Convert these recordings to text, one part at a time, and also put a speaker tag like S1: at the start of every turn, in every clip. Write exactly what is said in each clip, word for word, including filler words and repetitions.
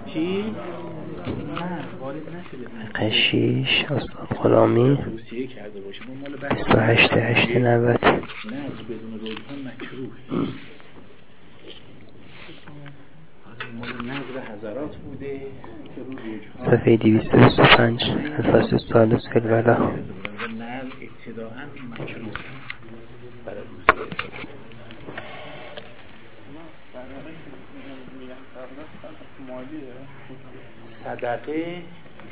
S1: چی؟ نه وارد نشده.
S2: قشیش استاد غلامی
S1: توصیه کرده باشه ما مال
S2: بیست و هشت هشت نود.
S1: نه بدون رجحان مکروه. مال نظر حضرات بوده که رو رجحان
S2: صفحه دویست و بیست و پنج الفصل الثالث فی الولا.
S1: نه ابتداءً مکروه برای صدقه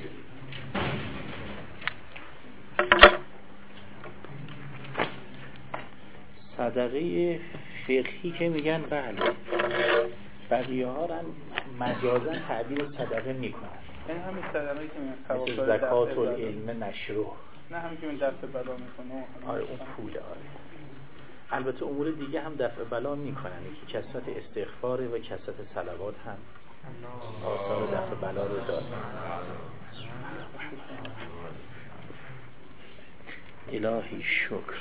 S1: صدقه فقهی که میگن بله، بقیه ها هم مجازن تعبیر صدقه میکنن.
S3: یعنی همین صدقه که
S1: مثل زکات العلم نشروه،
S3: نه همین که من دفع بلا میکنه.
S1: آره اون پوله. آره البته امور دیگه هم دفع بلا میکنن، یکی کثرت استغفاره و کثرت صلوات هم آثار دفع بلا رو داره. الهی شکر.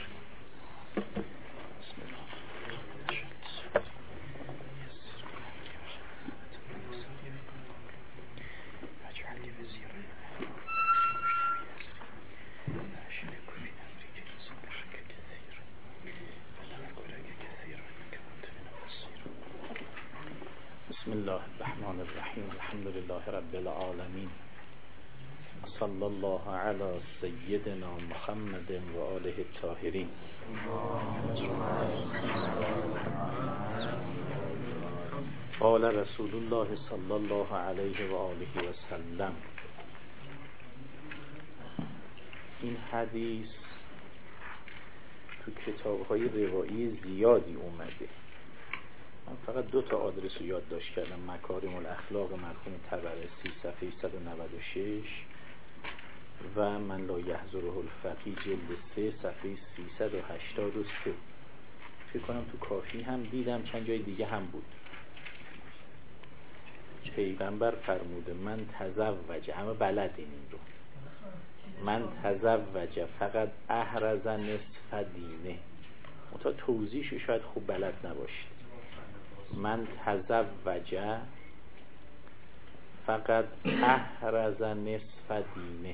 S1: بسم الله الرحمن الرحیم. الحمد لله رب العالمین. صلی الله علی سیدنا محمد و آله الطاهرین. قال رسول الله صلی الله علیه و آله و سلم. این حدیث تو کتاب‌های روایی زیادی اومده. من فقط دو تا آدرس رو یادداشت کردم: مکارم الاخلاق مرحوم طبرسی صفحه صد و نود و شش و من لا یحضره الفقیه جلد سه صفحه سیصد و هشتاد و سه. فکر کنم تو کافی هم دیدم، چند جای دیگه هم بود. پیغمبر فرموده من تزوج، همه بلدین این رو، من تزوج فقط احرز نصف دینه. متا توضیحش شاید خوب بلد نباشید. من تزوج فقط احرز نصف دینه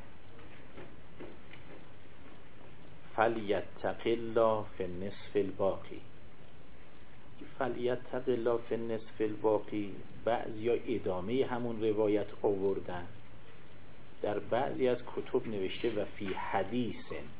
S1: فلیتق الله فی النصف الباقی. فلیتق الله فی النصف الباقی بعضی ها ادامه همون روایت آوردن، در بعضی از کتب نوشته و فی حدیث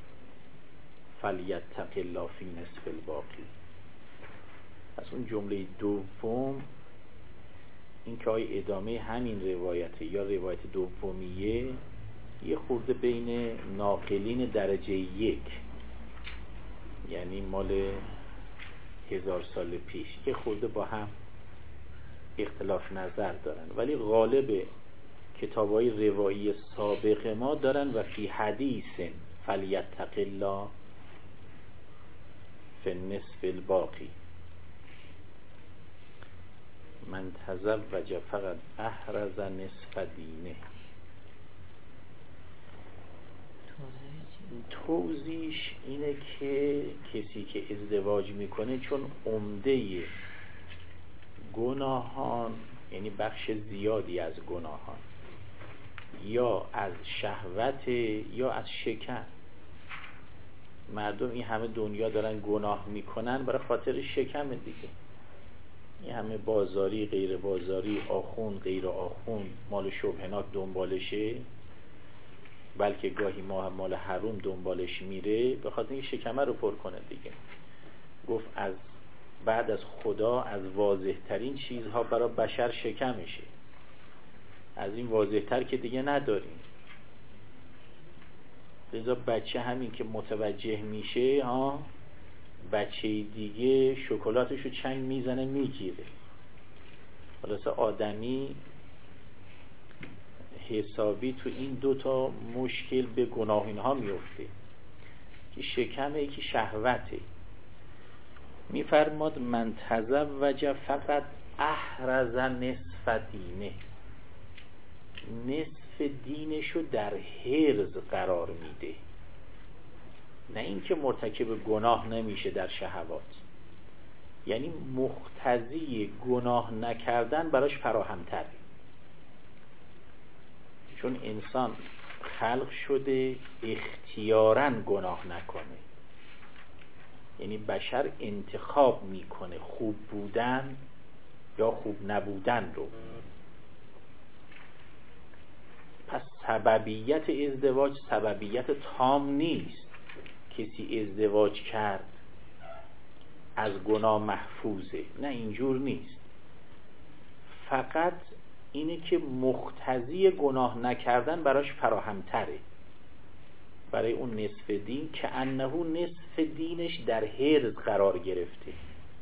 S1: فلیتق الله فی نصف الباقی. از اون جمله دوم این که آیا ادامه همین روایت یا روایت دومیه، یه خورده بین ناقلین درجه یک، یعنی مال هزار سال پیش، یه خورده با هم اختلاف نظر دارن، ولی غالب کتاب‌های روایی سابق ما دارن و فی حدیث فلیتق الله فی النصف الباقی. من تزوج فقط احرز نصف دینه. توضیحش اینه که کسی که ازدواج میکنه چون عمده گناهان، یعنی بخش زیادی از گناهان یا از شهوت یا از شکم، مردم این همه دنیا دارن گناه میکنن برای خاطر شکم دیگه. این همه بازاری غیر بازاری، آخون غیر آخون، مال شبهناک دنبالشه، بلکه گاهی ما مال حروم دنبالش میره به خاطر این شکمه رو پر کنه دیگه. گفت از بعد از خدا از واضح ترین چیزها برای بشر شکمشه، از این واضح تر که دیگه نداریم. لذا بچه همین که متوجه میشه ها، بچه دیگه شکلاتشو چنگ میزنه میگیره. خلاصه آدمی حسابی تو این دوتا مشکل به گناه اینها میفته که شکمه که شهوته. میفرماد من تزوج فقط احرز نصف دینه، نصف دینشو در حرز قرار میده، نه اینکه مرتکب گناه نمیشه در شهوات، یعنی مقتضی گناه نکردن براش فراهم‌تره. چون انسان خلق شده اختیاراً گناه نکنه، یعنی بشر انتخاب میکنه خوب بودن یا خوب نبودن رو. پس سببیت ازدواج سببیت تام نیست. کسی ازدواج کرد از گناه محفوظه، نه اینجور نیست. فقط اینه که مقتضی گناه نکردن براش فراهمتره. برای اون نصف دین که انه نصف دینش در حرز قرار گرفته.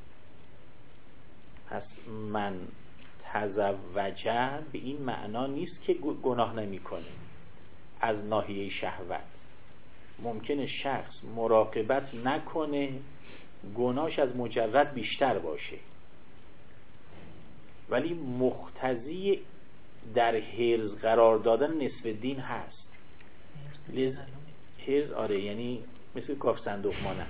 S1: پس من تزوجه به این معنا نیست که گناه نمی کنه از ناحیه شهوت. ممکنه شخص مراقبت نکنه، گناهش از مجرد بیشتر باشه، ولی مقتضی در حرز قرار دادن نصف دین هست. لز... حرز آره، یعنی مثل کاف صندوق مانند.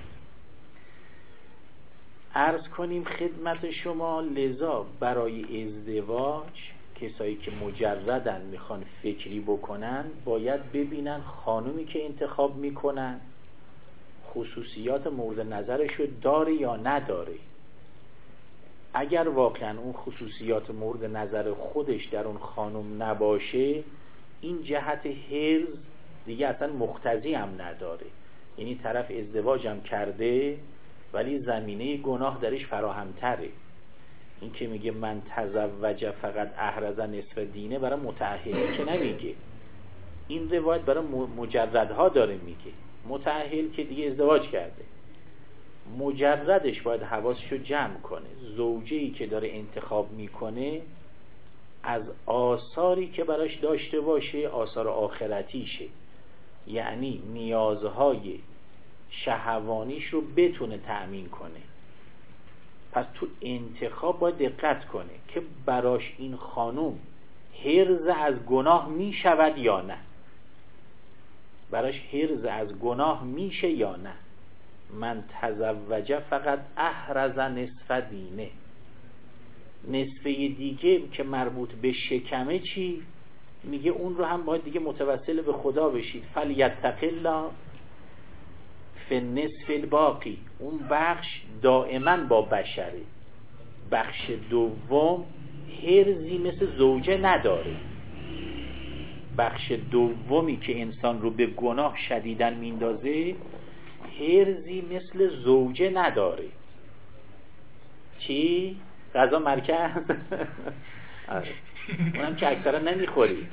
S1: عرض کنیم خدمت شما، لذا برای ازدواج کسایی که مجردن میخوان فکری بکنن باید ببینن خانومی که انتخاب میکنن خصوصیات مورد نظرشو داره یا نداره. اگر واقعا اون خصوصیات مورد نظر خودش در اون خانم نباشه، این جهت حرز دیگه اصلا مقتضی هم نداره. یعنی طرف ازدواج هم کرده ولی زمینه گناه درش فراهمتره. این که میگه من تزوج فقط احرز نصف دینه برای متأهلی که نمیگه، این روایت برای مجردها داره میگه. متأهل که دیگه ازدواج کرده، مجردش باید حواسشو جمع کنه. زوجه‌ای که داره انتخاب میکنه از آثاری که براش داشته باشه آثار آخرتیشه، یعنی نیازهای شهوانیش رو بتونه تأمین کنه. پس تو انتخاب باید دقت کنه که براش این خانوم حرز از گناه میشود یا نه، براش حرز از گناه میشه یا نه. من تزوجه فقط احرز نصف دینه. نصفه دیگه که مربوط به شکمه چی؟ میگه اون رو هم باید دیگه متوسل به خدا بشید. فلیتق الله فی النصف الباقی. اون بخش دائما با بشره. بخش دوم حرزی مثل زوجه نداره. بخش دومی که انسان رو به گناه شدیدن میندازه حرزی مثل زوجه نداره. چی؟ غذا مرکز؟ آره. اونم که اکثرا نمیخوری.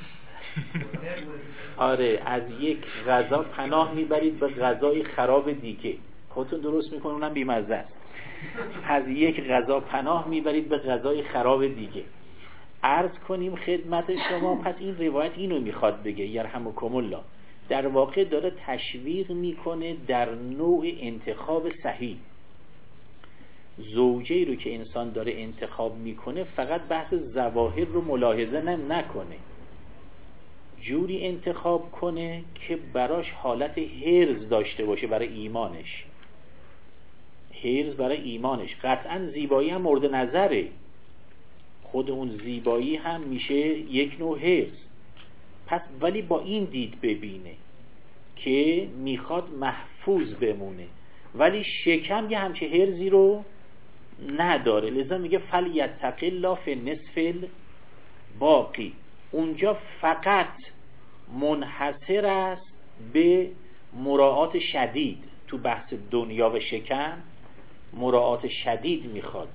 S1: آره، از یک غذا پناه میبرید به غذای خراب دیگه، خودتون درست میکنه، اونم بیمزه است. از یک غذا پناه میبرید به غذای خراب دیگه. عرض کنیم خدمت شما، پس این روایت اینو میخواد بگه یرحمکم الله، در واقع داره تشویق میکنه در نوع انتخاب صحیح. زوجه‌ای رو که انسان داره انتخاب میکنه فقط بحث ظواهر رو ملاحظه نکنه، جوری انتخاب کنه که براش حالت حرز داشته باشه برای ایمانش. حرز برای ایمانش. قطعا زیبایی هم مورد نظره، خود اون زیبایی هم میشه یک نوع حرز. پس ولی با این دید ببینه که میخواد محفوظ بمونه، ولی شکم یه همچه حرزی رو نداره. لذا میگه فلیتق الله فی النصف الباقی. اونجا فقط منحصر است به مراعات شدید. تو بحث دنیا و شکم مراعات شدید میخواد،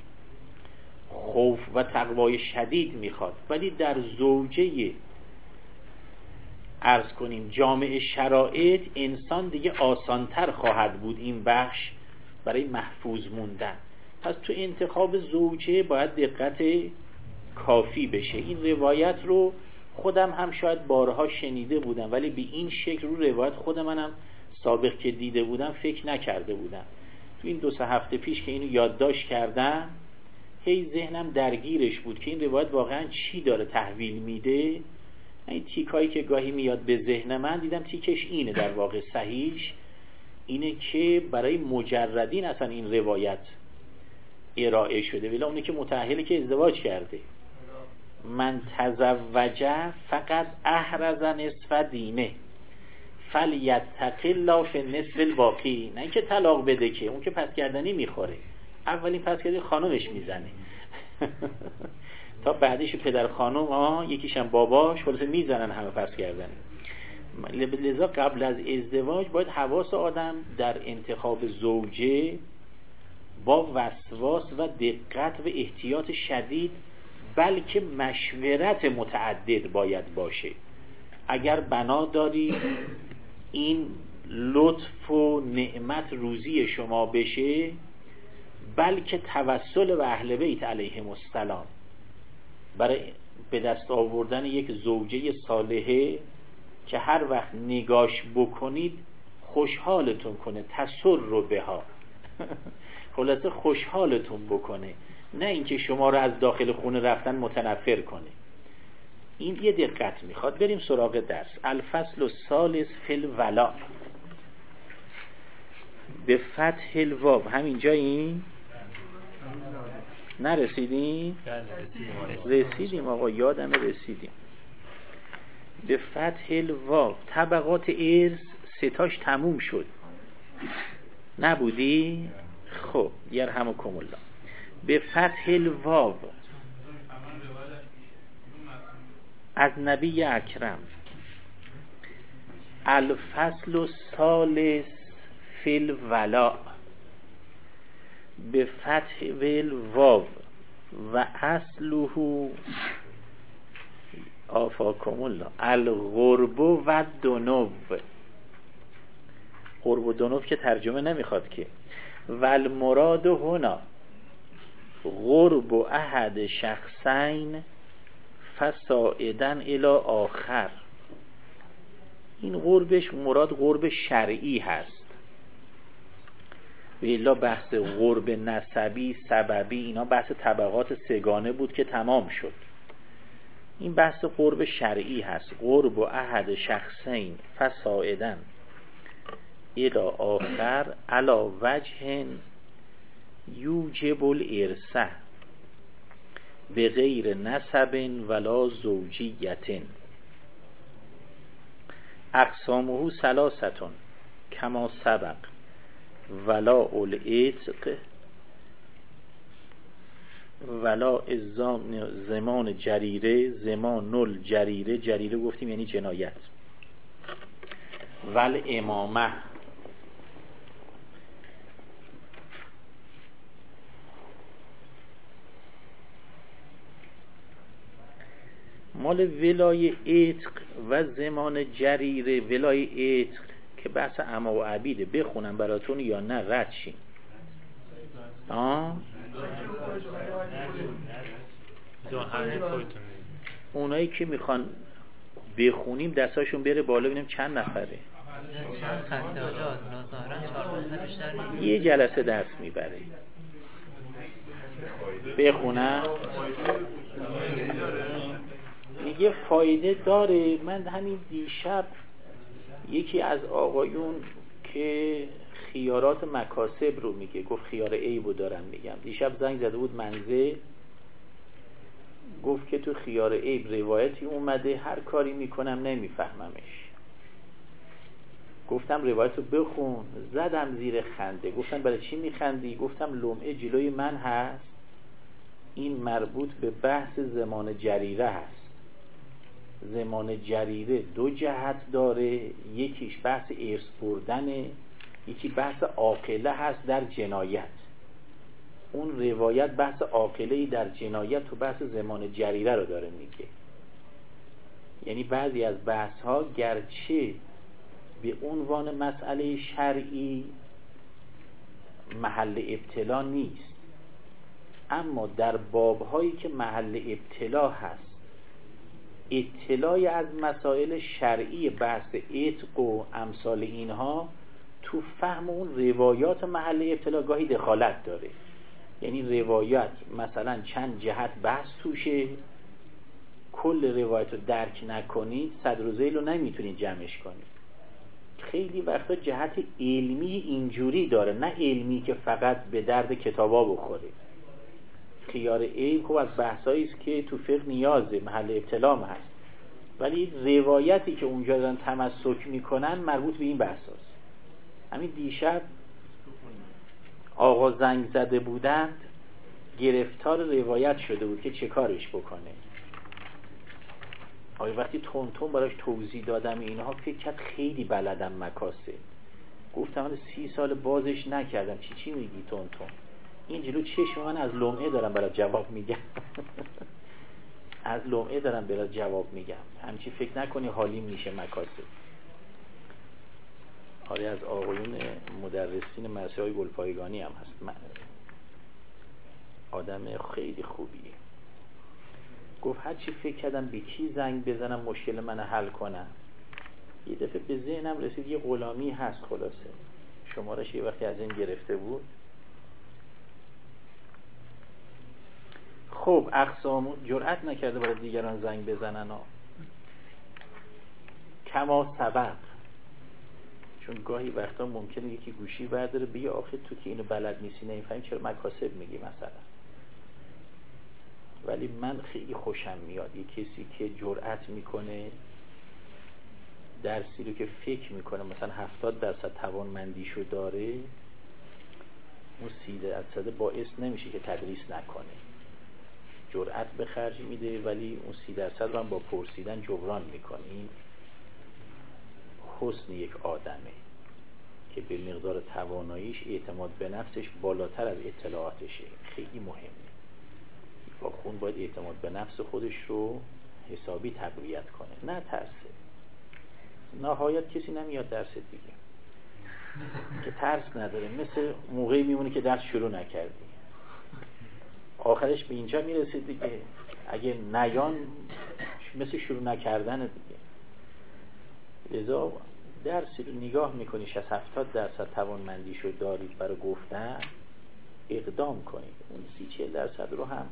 S1: خوف و تقوای شدید میخواد، ولی در زوجه عرض کنیم جامع شرایط انسان دیگه آسانتر خواهد بود این بخش برای محفوظ موندن. پس تو انتخاب زوجه باید دقت کافی بشه. این روایت رو خودم هم شاید بارها شنیده بودم، ولی به این شکل رو روایت خود منم سابق که دیده بودم فکر نکرده بودم. تو این دو سه هفته پیش که اینو یادداشت کردم هی ذهنم درگیرش بود که این روایت واقعا چی داره تحویل میده. این تیکایی که گاهی میاد به ذهن من دیدم تیکش اینه، در واقع صحیحش اینه که برای مجردین اصلا این روایت ارائه شده، ولی اونه که متأهلی که ازدواج کرده من تزوجه فقط احرز نصف دینه فلیتق الله فی النصف الباقی. نه اینکه طلاق بده، که اون که پس کردنی میخوره، اولین پس کردنی خانومش میزنه تا بعدش پدر خانوم ها یکیشم باباش خلاصه میزنن همه پس کردنی. لذا قبل از ازدواج باید حواس آدم در انتخاب زوجه با وسواس و دقت و احتیاط شدید، بلکه مشورت متعدد باید باشه. اگر بنا داری این لطف و نعمت روزی شما بشه، بلکه توسل و اهل بیت علیهم السلام برای به دست آوردن یک زوجه صالحه که هر وقت نگاش بکنید خوشحالتون کنه، تسر رو بها خلاصه خوشحالتون بکنه، نه اینکه شما رو از داخل خونه رفتن متنفر کنه. این یه دقت میخواد. بریم سراغ درس. الفصل الثالث فی الولاء به فتح الواو. همینجا این نرسیدیم؟ رسیدیم آقا، یادم رسیدیم. به فتح الواو. طبقات ارث ستاش تموم شد، نبودی؟ خب یرحمکم الله. به فتح الواو از نبی اکرم. الفصل الثالث فی الولاء به فتح الواو و اصله آفاکم الله الغرب و دنو. غرب و دنو که ترجمه نمیخواد که. والمراد هنا غرب احد شخصین فسائدن الی آخر. این غربش مراد غرب شرعی هست، و الا بحث غرب نسبی سببی اینا بحث طبقات سگانه بود که تمام شد. این بحث غرب شرعی هست. غرب احد شخصین فسائدن الی آخر علی وجه یوجب الارث به غیر نسب ولا زوجیت. اقسامه ثلاثتون کما سبق: ولا العتق، ولا زمان جریره، زمان الجریره، جریره گفتیم یعنی جنایت، ول امامه. مال ولای عتق و زمان جریره. ولای عتق که بحث اما و عبیده، بخونم براتون یا نه رد شین؟ آه؟ اونایی که میخوان بخونیم دستاشون بره بالا ببینیم چند نفره.
S4: چند خسته آجاز نظارن چهار بیشتر نیست.
S1: یه جلسه درس میبره. بخونم میگه فایده داره. من همین دیشب یکی از آقایون که خیارات مکاسب رو میگه، گفت خیار عیبو دارم میگم، دیشب زنگ زده بود منزل، گفت که تو خیار عیب روایتی اومده هر کاری میکنم نمیفهممش. گفتم روایت رو بخون. زدم زیر خنده. گفتم برای چی میخندی؟ گفتم لمعه جلوی من هست، این مربوط به بحث زمان جریره هست. زمان جریره دو جهت داره، یکیش بحث ارث بردنه، یکی بحث عاقله هست در جنایت. اون روایت بحث عاقله‌ای در جنایت تو بحث زمان جریره رو داره میگه. یعنی بعضی از بحث ها گرچه به عنوان مسئله شرعی محل ابتلا نیست، اما در بابهایی که محل ابتلا هست، اطلاعی از مسائل شرعی بحث عتق و امثال اینها تو فهم اون روایات محل ابتلا گاهی دخالت داره. یعنی روایت مثلا چند جهت بحث توشه، کل روایت رو درک نکنید صدر و ذیل رو نمیتونید جمعش کنید. خیلی وقتا جهت علمی اینجوری داره، نه علمی که فقط به درد کتابا بخوره. خیار عیب خب از بحثایی است که تو فقه نیازه، محل ابتلام هست، ولی روایتی که اونجا دارن تمسک میکنن مربوط به این بحثاست. همین دیشب آقا زنگ زده بودند، گرفتار روایت شده بود که چه کارش بکنه. آیا وقتی تون تون براش توضیح دادم اینها فکر کرد خیلی بلدم مکاسب. گفتم من سی سال بازش نکردم، چی چی میگی تون تون؟ این جلو چشم من از لمعه دارم برات جواب میگم. از لمعه دارم برات جواب میگم، همچی فکر نکنی حالیم میشه مکاسب. آره از آقایون مدرسین مدرسه های گلپایگانی هم هست، آدم خیلی خوبیه. گفت هر چی فکر کردم به کی زنگ بزنم مشکل من حل کنم، یه دفعه به ذهنم رسید یه غلامی هست، خلاصه شمارش یه وقتی از این گرفته بود. خب اقسام جرأت نکرده برای دیگران زنگ بزنن ها. کما سبق، چون گاهی وقتا ممکنه یکی گوشی برداره بگه آخه تو که اینو بلد نیستی نمیفهمی چرا مکاسب میگی مثلا. ولی من خیلی خوشم میاد یه کسی که جرأت میکنه درسی رو که فکر میکنه مثلا هفتاد درصد توانمندیشو داره، اون سی درصد باعث نمیشه که تدریس نکنه، جرأت به خرج میده ولی اون سی درصد رو هم با پرسیدن جبران میکنه. این حسن یک آدمه که به مقدار تواناییش اعتماد به نفسش بالاتر از اطلاعاتشه. خیلی مهمه، با خون باید اعتماد به نفس خودش رو حسابی تقویت کنه، نه ترسه. نهایت کسی نمیاد درس دیگه که ترس نداره، مثل موقعی میمونه که درس شروع نکردی، آخرش به اینجا میرسه دیگه. اگه نیان مثل شروع نکردن دیگه. لذا درسی رو نگاه میکنی شصت هفتاد درصد توانمندیشو دارید برای گفتن، اقدام کنید. اون سی چهل درصد رو هم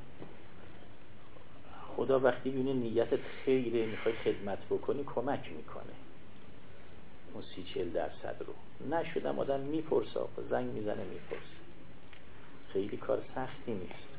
S1: خدا وقتی ببینه نیتت خیره میخوای خدمت بکنی کمک میکنه. اون سی چهل درصد رو نشدم آدم میپرسه، زنگ میزنه میپرسه، خیلی کار سختی نیست.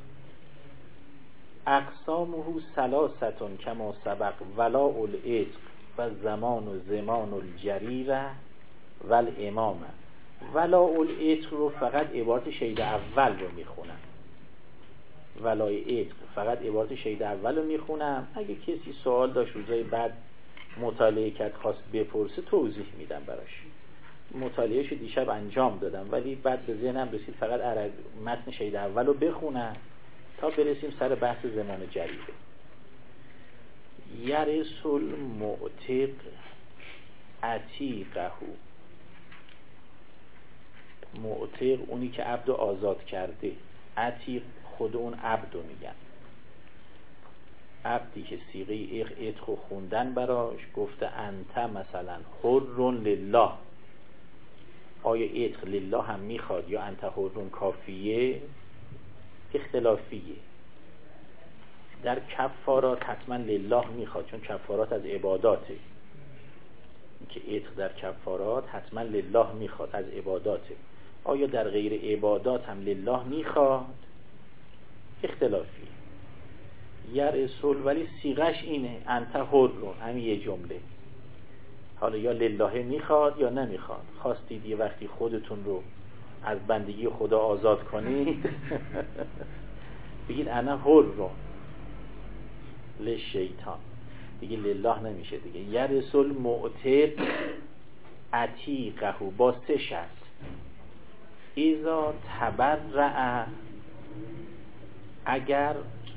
S1: اقسامه ثلاثتون کما سبق ولا العتق و زمان و زمان الجریره و الامامه. ولا العتق رو فقط عبارت شهید اول رو میخونم، ولای عتق فقط عبارت شهید اول رو میخونم. اگه کسی سوال داشت روزای بعد مطالعه کرد خواست بپرسه توضیح میدم براش. مطالعهشو دیشب انجام دادم ولی بعد به ذهنم رسید فقط عرب متن شهید اول رو بخونم تا برسیم سر بحث زمان جریده. یرث المعتق عتیقه، معتق اونی که عبد آزاد کرده، عتیق خود اون عبد رو میگن. عبدی که صیغه عتق خوندن براش، گفته انت مثلا حر لله. آیا عتق لله هم میخواد یا انت حر کافیه؟ اختلافیه. در کفارات حتما لله میخواد چون کفارات از عباداته، که عتق در کفارات حتما لله میخواد از عباداته. آیا در غیر عبادات هم لله میخواد؟ اختلافی. یرسل ولی صیغش اینه انت حر، همین یه جمله. حالا یا لله میخواد یا نمیخواد. خواستید یه وقتی خودتون رو از بندگی خدا آزاد کنید بگید انا حر رو لشیطان، دیگه لله نمیشه دیگه. یرسل معتق عتیقه با سه شرط. اذا تبرع، اگر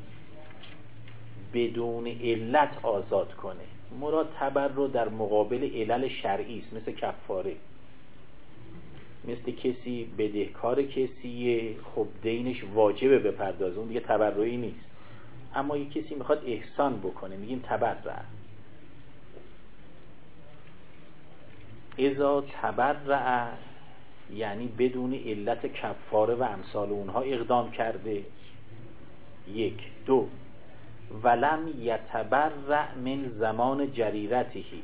S1: بدون علت آزاد کنه. مراد تبرع در مقابل علل شرعی است، مثل کفاره. مثل کسی بدهکار کسیه، خب دینش واجبه بپردازه، اون دیگه تبرعی نیست. اما یک کسی میخواد احسان بکنه میگیم تبرع. اذا تبرع یعنی بدون علت کفاره و امثال اونها اقدام کرده. یک. دو، ولم یتبرع من زمان جریرتهی.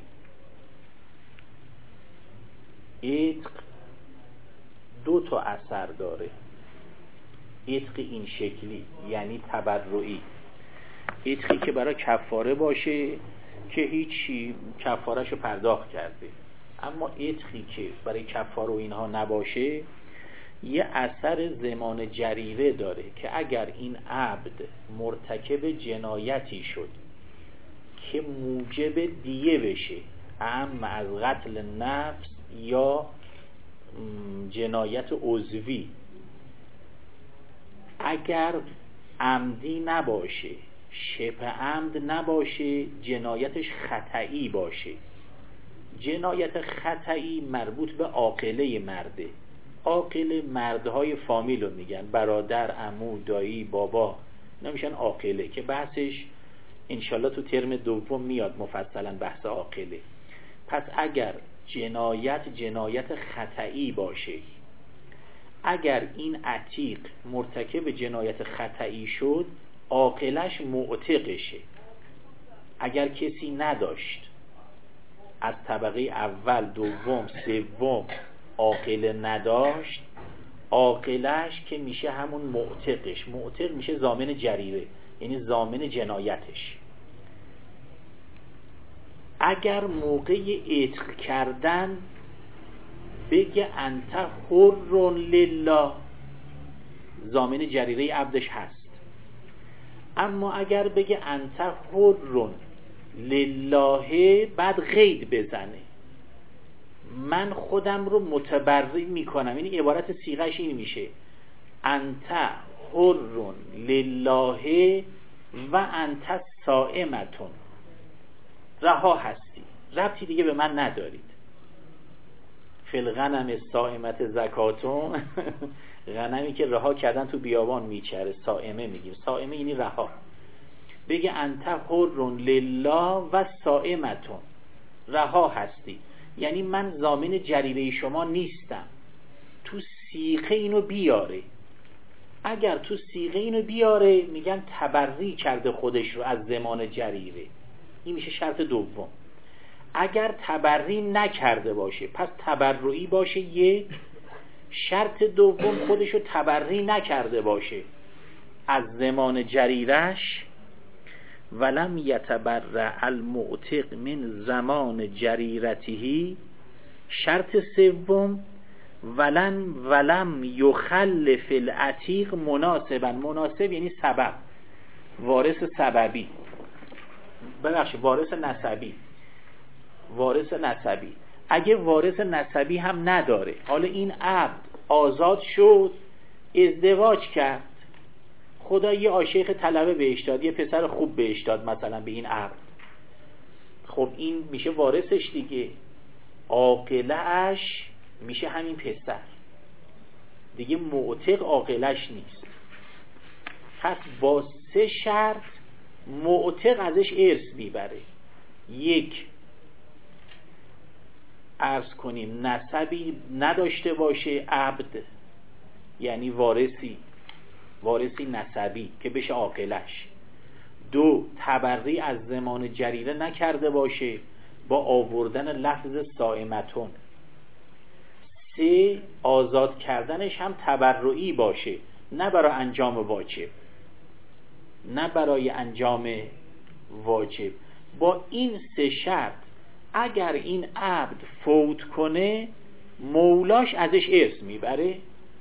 S1: عتق دو تا اثر داره. عتق این شکلی یعنی تبرعی، عتقی که برای کفاره باشه که هیچی کفارهشو پرداخت کرده، اما عتقی که برای کفاره و اینها نباشه یه اثر ضمان جریره داره که اگر این عبد مرتکب جنایتی شد که موجب دیه بشه، اما از قتل نفس یا جنایت عضوی، اگر عمدی نباشه، شبه عمد نباشه، جنایتش خطئی باشه. جنایت خطئی مربوط به عاقله مرده. عاقله مردهای فامیل رو میگن، برادر، عمو، دایی، بابا، نمیشن عاقله که بحثش انشالله تو ترم دوم میاد مفصلا بحث عاقله. پس اگر جنایت جنایت خطئی باشه، اگر این عتیق مرتکب جنایت خطئی شد عاقلش معتقشه. اگر کسی نداشت از طبقه اول، دوم، سوم عاقله نداشت، عاقلش که میشه همون معتقش، معتق میشه ضامن جریره یعنی ضامن جنایتش. اگر موقع عتق کردن بگه انت حر لله، ضامن جریره عبدش هست. اما اگر بگه انت حر لله بعد قید بزنه، من خودم رو متبرئ میکنم، یعنی عبارت صیغه‌اش این میشه انت حر لله و انت صائمتون، رها هستی، ربطی دیگه به من ندارید. فی الغنم صائمت زکاتون غنمی که رها کردن تو بیابان میچره، صائمه میگیم، صائمه یعنی رها. بگه انت حر لله و صائمتون، رها هستی، یعنی من ضامن جریره شما نیستم. تو صیغه اینو بیاره، اگر تو صیغه اینو بیاره میگن تبرئی کرده خودش رو از ضمان جریره، این میشه شرط دوم. اگر تبرئی نکرده باشه پس تبرئی باشه یک. شرط دوم خودش رو تبرئی نکرده باشه از ضمان جریرش، ولم یتبرع المعتق من زمان جریرته. شرط سوم ولن ولم یخلف العتیق مناسبا. مناسب یعنی سبب، وارث سببی، ببخشید وارث نسبی. وارث نسبی اگه وارث نسبی هم نداره، حالا این عبد آزاد شد، ازدواج کرد، خدا یه عاشق طلبه بهش داد، یه پسر خوب بهش داد مثلا به این عبد، خب این میشه وارثش دیگه، عاقله‌اش میشه همین پسر دیگه، معتق عاقله‌اش نیست. پس با سه شرط معتق ازش ارث میبره. یک، عرض کنیم نسبی نداشته باشه عبد، یعنی وارثی، وارثی نسبی که بشه عاقلش. دو، تبرئی از ضمان جریره نکرده باشه با آوردن لفظ صائمتون. سه، آزاد کردنش هم تبرئی باشه، نه برای انجام واجب، نه برای انجام واجب. با این سه شرط اگر این عبد فوت کنه مولاش ازش ارث میبره.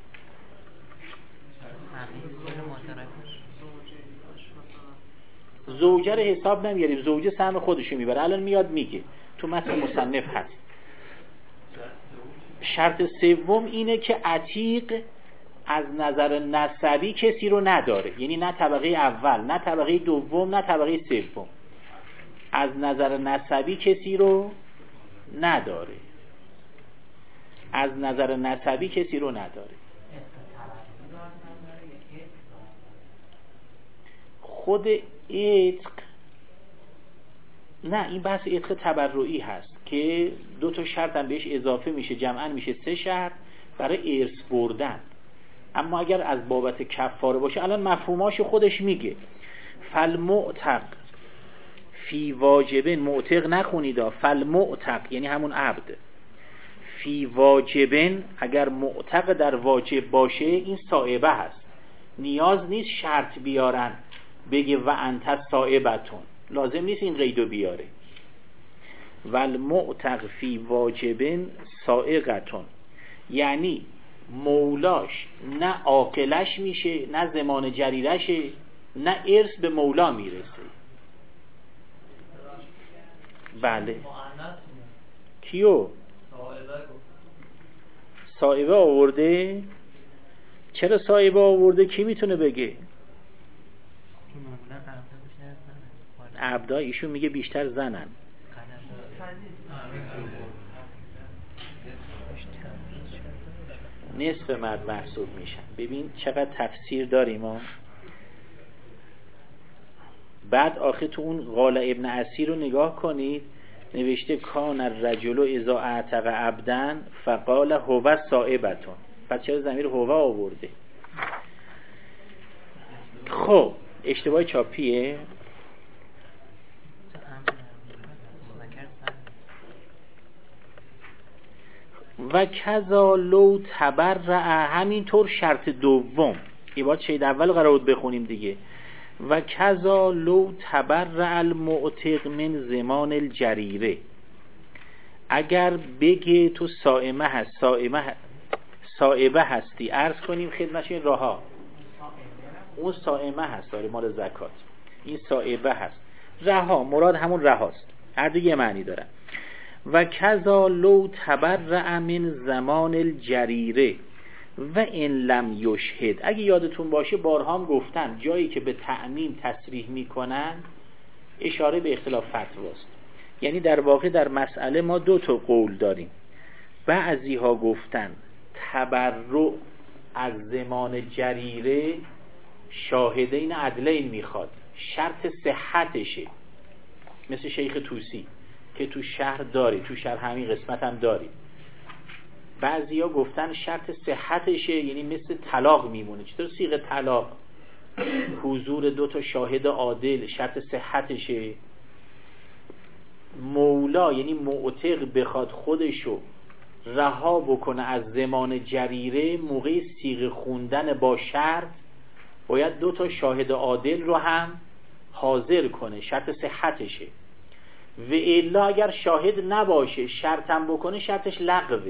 S1: زوجه رو حساب نمیاریم، زوجه سهم خودشو میبره، الان میاد میگه تو متن مصنف هست. شرط سوم اینه که عتیق از نظر نسبی کسی رو نداره، یعنی نه طبقه اول، نه طبقه دوم، نه طبقه سوم، از نظر نسبی کسی رو نداره، از نظر نسبی کسی رو نداره. خود عتق نه، این بحث عتق تبرعی هست که دو تا شرط هم بهش اضافه میشه، جمعاً میشه سه شرط برای ارث بردن. اما اگر از بابت کفاره باشه، الان مفهوماش خودش میگه. فالمعتق فی واجبن، معتق نخونیدا، فالمعتق یعنی همون عبد، فی واجبن اگر معتق در واجب باشه این صائبه هست، نیاز نیست شرط بیارن بگه و انت صائبتون، لازم نیست این قیدو بیاره. والمعتق فی واجبن صائغتون، یعنی مولاش نه عاقلش میشه، نه زمان جریرشه، نه ارث به مولا میرسه. بله کیو؟ صائبه آورده. چرا صائبه آورده؟ کی میتونه بگه؟ عبدا ایشون میگه بیشتر زنن. نصف مرد محسوب میشن. ببین چقدر تفسیر داریم ما. بعد آخه تو اون قال ابن اسیر رو نگاه کنید، نوشته کان الرجل اذا اعتق عبدا فقال هو صائبتون. پس چرا ضمیر هو آورده؟ خب اشتباه چاپیه. و کذا لو تبرع، همینطور شرط دوم، عبارت شید اول قرار بود بخونیم دیگه. و کذا لو تبرع المعتق من زمان الجریره، اگر بگه تو صائمه هست، صائمه صائبه هستی، عرض کنیم خدمتشون راها، اون صائمه هست داره مال زکات، این صائبه هست، رها مراد همون رهاست، هر دیگه معنی داره. و کذا لو تبرع من زمان الجریره و ان لم یشهد، اگه یادتون باشه بارها هم گفتن جایی که به تعمیم تصریح میکنن اشاره به اختلاف فتواست. یعنی در واقع در مسئله ما دو تا قول داریم. بعضی ها گفتن تبرع از زمان جریره شاهدین عدلین میخواد، شرط صحتشه، مثل شیخ توسی که تو شهر داری، تو شهر همین قسمت هم داری. بعضی ها گفتن شرط صحتشه، یعنی مثل طلاق میمونه. چطور صیغه طلاق؟ حضور دو تا شاهد عادل شرط صحتشه. مولا یعنی معتق بخواد خودشو رها بکنه از زمان جریره، موقع صیغه خوندن با شرط باید دو تا شاهد عادل رو هم حاضر کنه، شرط صحتشه. و الا اگر شاهد نباشه شرطم بکنه شرطش لغوه،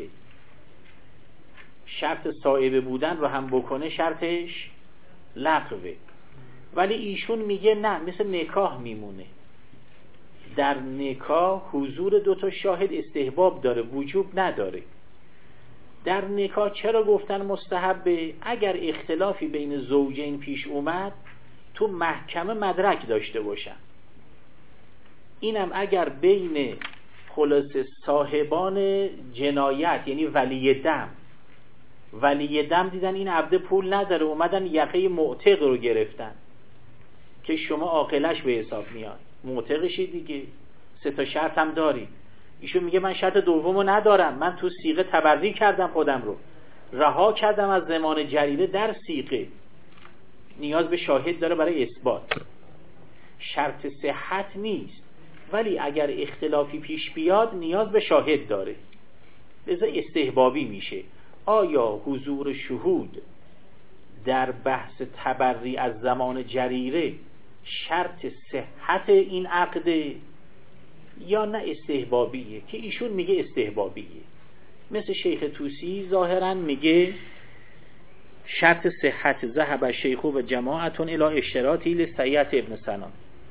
S1: شرط صائبه بودن رو هم بکنه شرطش لغوه. ولی ایشون میگه نه، مثل نکاح میمونه. در نکاح حضور دو تا شاهد استحباب داره، وجوب نداره. در نکاح چرا گفتن مستحبه؟ اگر اختلافی بین زوجین پیش اومد تو محکمه مدرک داشته باشن. اینم اگر بین خلاص صاحبان جنایت یعنی ولی دم ولی دم دیدن این عبد پول نداره، اومدن یقه معتق رو گرفتن که شما عاقلش به حساب میاد، معتقشی دیگه، سه تا شرط هم داری. ایشون میگه من شرط دومو ندارم، من تو صیغه تبری کردم خودم رو، رها کردم از زمان جریره در صیغه، نیاز به شاهد داره برای اثبات، شرط صحت نیست. ولی اگر اختلافی پیش بیاد نیاز به شاهد داره، لذا استحبابی میشه. آیا حضور شهود در بحث تبری از زمان جریره شرط صحت این عقده یا نه استحبابیه؟ که ایشون میگه استحبابیه. مثل شیخ توسی ظاهرا میگه شرط صحت. ذهب شیخ و جماعتون الی اشتراطی لسیعت ابن سنان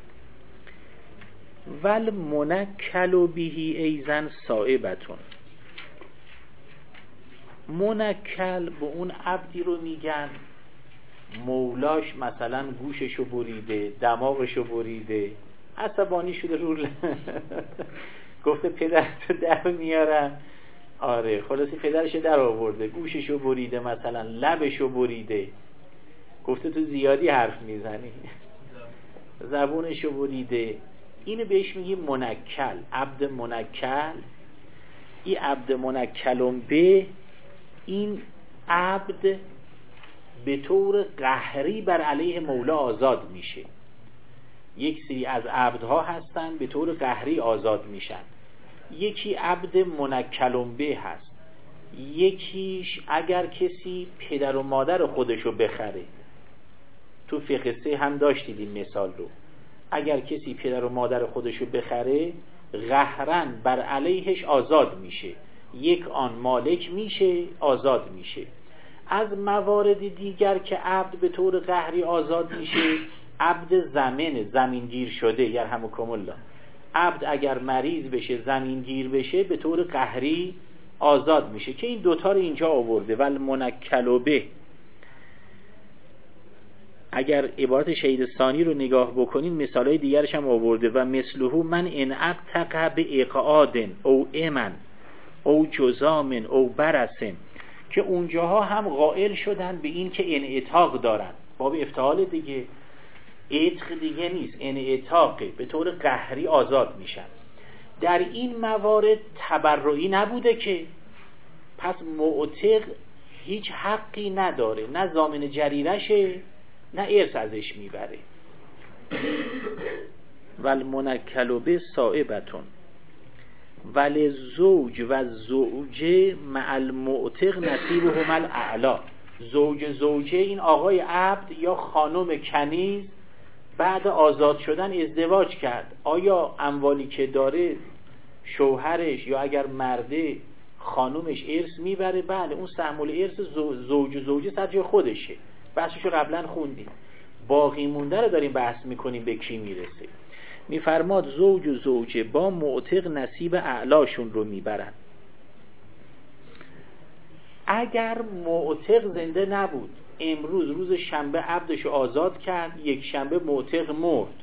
S1: ول منکل بهی ایزن صائبتون. منکل به اون عبدی رو میگن مولاش مثلا گوششو بریده، دماغشو بریده، عصبانی شده رو گفته پدرتو در میارم. آره خلاصی پدرشو در آورده، گوششو بریده، مثلا لبشو بریده، گفته تو زیادی حرف میزنی، زبونشو بریده. اینو بهش میگی منکل، عبد منکل. این عبد منکلم به، این عبد به طور قهری بر علیه مولا آزاد میشه. یک سری از عبدها هستن به طور قهری آزاد میشن. یکی عبد منکلم به هست، یکیش اگر کسی پدر و مادر خودشو بخره تو فقه سه هم داشتید این مثال رو. اگر کسی پدر و مادر خودشو بخره قهرن بر علیهش آزاد میشه، یک آن مالک میشه، آزاد میشه. از موارد دیگر که عبد به طور قهری آزاد میشه، عبد زمین زمینگیر شده، یرحمکم الله، عبد اگر مریض بشه زمینگیر بشه به طور قهری آزاد میشه، که این دوتا رو اینجا آورده. ول منکل به، اگر عبارت شهید ثانی رو نگاه بکنین مثالای دیگرش هم آورده. و مثلهو من ان اقتق به اقعاد او امن او جزام او برسن، که اونجاها هم قائل شدن به این که انعتاق دارن، باب افتعال دیگه، عتق دیگه نیست، انعتاقه، به طور قهری آزاد میشن. در این موارد تبرعی نبوده که، پس معتق هیچ حقی نداره، نه ضامن جریرشه نه ارث ازش میبره. ول منکل به صائبتون ول زوج و زوجه مع المعتق نصیبهم الاعلا. زوج زوجه این آقای عبد یا خانم کنیز بعد آزاد شدن ازدواج کرد، آیا اموالی که داره شوهرش یا اگر مرده خانومش ارث میبره؟ بله، اون سهم الارث زوج و زوجه سر جای خودشه، بحثشو قبلا خوندیم. باقی مونده رو داریم بحث میکنیم به کی میرسه. میفرماد زوج و زوجه با معتق نصیب اعلاشون رو میبرن. اگر معتق زنده نبود، امروز روز شنبه عبدشو آزاد کرد، یک شنبه معتق مرد،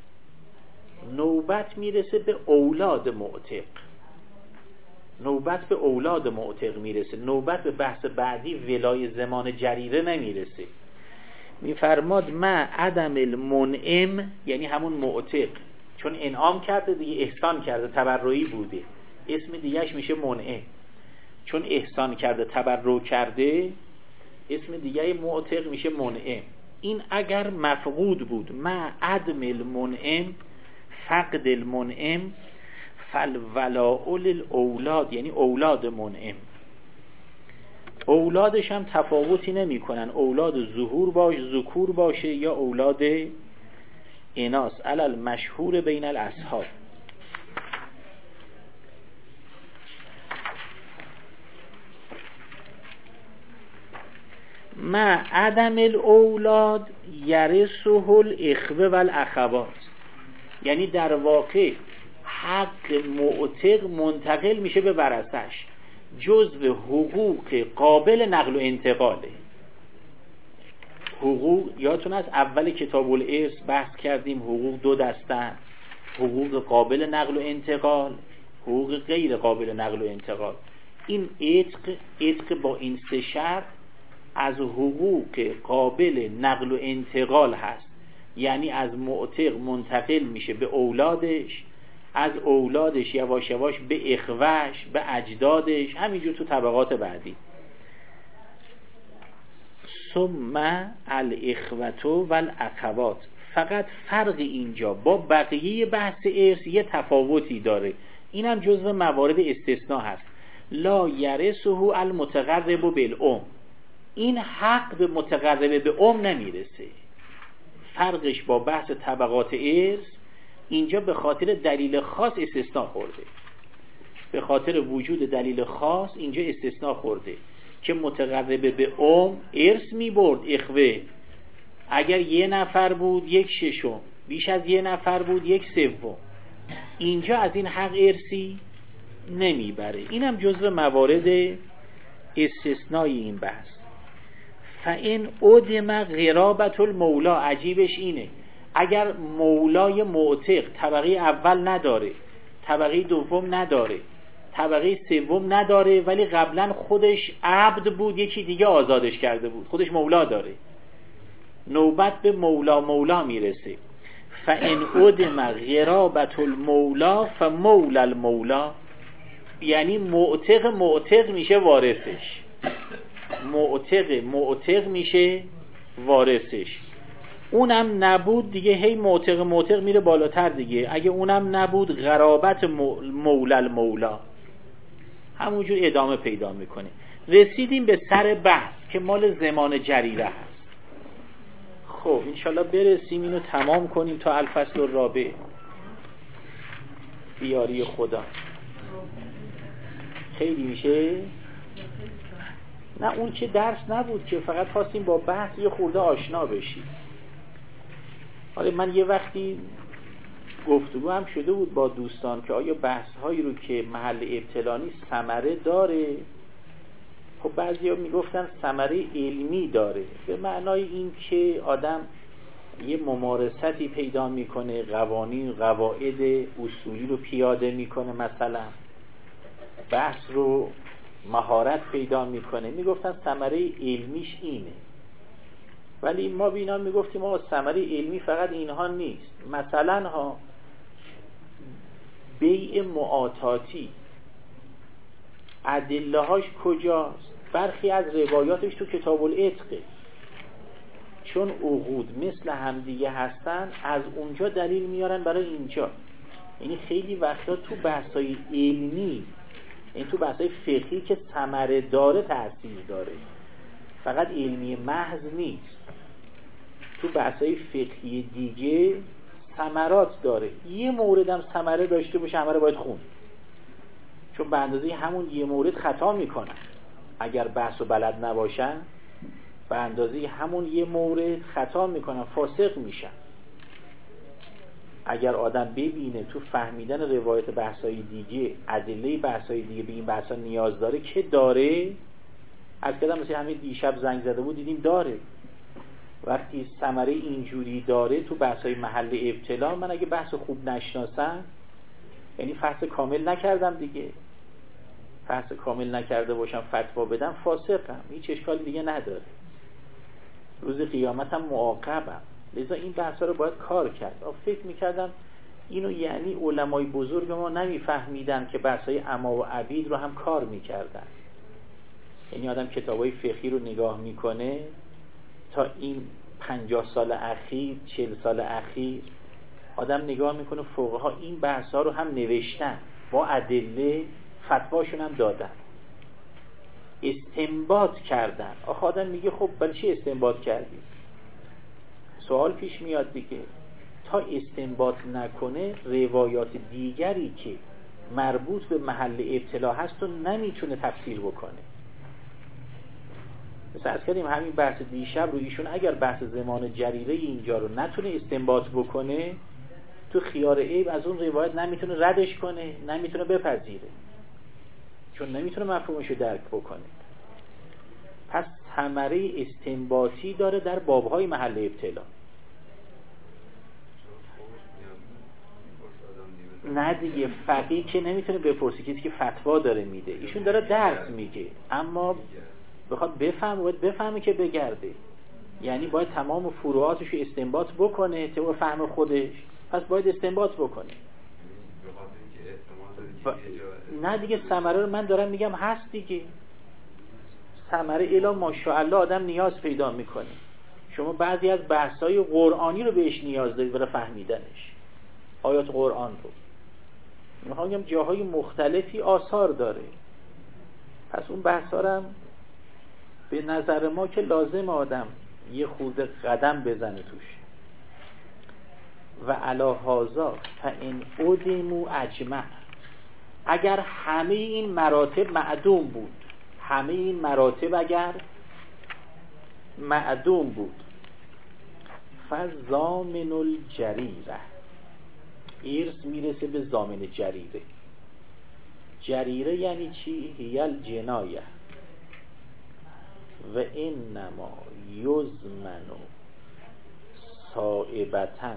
S1: نوبت میرسه به اولاد معتق، نوبت به اولاد معتق میرسه، نوبت به بحث بعدی ولای زمان جریره نمیرسه. میفرماد ما عدم المنعم، یعنی همون معتق، چون انعام کرده دیگه، احسان کرده، تبرعی بوده، اسم دیگهش میشه منعم. چون احسان کرده، تبرع کرده، اسم دیگه معتق میشه منعم. این اگر مفقود بود، ما عدم المنعم، فقد المنعم، فالولاء للاولاد، یعنی اولاد منعم. اولادش هم تفاوتی نمی کنن، اولاد ظهور باش ذکور باشه یا اولاد اناث، علل مشهور بین الاصحاب. ما عدم الاولاد یرثه الاخوه و الاخوات، یعنی در واقع حق معتق منتقل میشه به ورثش، جزء حقوق قابل نقل و انتقاله. حقوق یادتون از اول کتاب الارث بحث کردیم، حقوق دو دستن، حقوق قابل نقل و انتقال، حقوق غیر قابل نقل و انتقال. این عتق، عتق با این سه شرط از حقوق قابل نقل و انتقال هست، یعنی از معتق منتقل میشه به اولادش، از اولادش یواش یواش به اخوهش، به اجدادش، همینجور تو طبقات بعدی. ثم الاخوة والاخوات، فقط فرق اینجا با بقیه بحث ارث یه تفاوتی داره، اینم جزو موارد استثناء هست. لا یرثه المتقرب بالام، این حق به متقرب به ام نمیرسه. فرقش با بحث طبقات ارث اینجا به خاطر دلیل خاص استثناء خورده، به خاطر وجود دلیل خاص اینجا استثناء خورده که متقرب به ام ارث می برد اخوه، اگر یه نفر بود یک ششم، بیش از یه نفر بود یک سوم، اینجا از این حق ارثی نمیبره. اینم جزو موارد استثنایی این بحث. فإن ادم غرابت المولا، عجیبش اینه اگر مولای معتق طبقه اول نداره، طبقه دوم نداره، طبقه سوم نداره، ولی قبلا خودش عبد بود، یکی دیگه آزادش کرده بود، خودش مولا داره، نوبت به مولا مولا میرسه. فإن ادم غرابت المولا فمولا المولا، یعنی معتق معتق میشه وارثش، معتق معتق میشه وارثش. اونم نبود دیگه، هی معتق معتق میره بالاتر دیگه، اگه اونم نبود غرابت مولا المولا، همونجور ادامه پیدا میکنه. رسیدیم به سر بحث که مال زمان جریره هست. خب انشالله برسیم اینو تمام کنیم تا الفصل الرابع بیاری خدا. خیلی میشه؟ نه اون که درس نبود که، فقط خواستیم با بحث یه خورده آشنا بشی. حالا من یه وقتی گفتگو هم شده بود با دوستان که آیا بحث هایی رو که محل ابتلا نیست ثمره داره؟ خب بعضیا میگفتن ثمره علمی داره، به معنای این که آدم یه ممارستی پیدا میکنه، قوانین قواعد اصولی رو پیاده میکنه، مثلا بحث رو مهارت پیدا میکنه. میگفتن ثمره علمیش اینه. ولی ما بینا میگفتیم ما ثمره علمی فقط اینها نیست. مثلا ها بیع معاطاتی ادله هاش کجاست؟ برخی از روایاتش تو کتاب العتقه، چون عقود مثل همدیگه هستن از اونجا دلیل میارن برای اینجا. یعنی خیلی وقتا تو بحثای علمی، این تو بحثای فقهی که ثمره داره تأثیر داره، فقط علمی محض نیست. تو بحثای فقهی دیگه ثمرات داره. یه موردم ثمره داشته باشه همه رو باید خون، چون به اندازه همون یه مورد خطا میکنن. اگر بحث و بلد نباشن به اندازه همون یه مورد خطا میکنن، فاسق میشن. اگر آدم ببینه تو فهمیدن روایت بحثای دیگه ادله بحثای دیگه به این بحثا نیاز داره که داره، از کدام مثل همین دیشب زنگ زده بود دیدیم داره. وقتی ثمره اینجوری داره تو بحثای محل ابتلا، من اگه بحث خوب نشناسم، یعنی فحص کامل نکردم دیگه، فحص کامل نکرده باشم فتوا بدم، فاسقم، هیچ اشکالی دیگه نداره، روز قیامتم معاقبم. لذا این بحثا رو باید کار کرد. فکر میکردم اینو یعنی علمای بزرگ ما نمیفهمیدن که بحثای اما و عبید رو هم کار میکردن. یعنی آدم کتابای فقهی رو نگاه میکنه تا این پنجاه سال اخیر، چهل سال اخیر، آدم نگاه میکنه فقها این بحثا رو هم نوشتن، با ادله فتواشون هم دادن، استنباط کردن. آخه آدم میگه خب برای چی استنباط کردی؟ سوال پیش میاد دیگه. تا استنباط نکنه روایات دیگری که مربوط به محل ابتلا هست و نمیتونه تفسیر بکنه. مثلا از کردیم همین بحث دیشب رو ایشون اگر بحث زمان جریره اینجا رو نتونه استنباط بکنه، تو خیار عیب از اون روایت نمیتونه ردش کنه، نمیتونه بپذیره، چون نمیتونه مفهومش رو درک بکنه. پس ثمره استنباطی داره در بابهای محل ابتلا. نه دیگه، فقیه که نمیتونه بپرسی، کسی که فتوا داره میده، ایشون داره درس میگه، اما بخواد بفهم باید بفهمه که بگرده. یعنی باید تمام فروعاتش رو استنباط بکنه طبق فهم خودش، پس باید استنباط بکنه. ب... نه دیگه ثمره رو من دارم میگم هست دیگه. ثمره الا ماشاءالله آدم نیاز پیدا میکنه. شما بعضی از بحث‌های قرآنی رو بهش نیاز دارید برای فهمیدنش، آیات قرآن رو. میخوام بگم جاهای مختلفی آثار داره، پس اون بحث‌ها رو هم به نظر ما که لازم آدم یه خورده قدم بزنه توش. و علی هذا فإن أدموا اجمع، اگر همه این مراتب معدوم بود، همه این مراتب اگر معدوم بود، فضامن الجریره، ارث میرسه به ضامن جریره. جریره یعنی چی؟ هی الجنایه و انما یضمن صائبتن.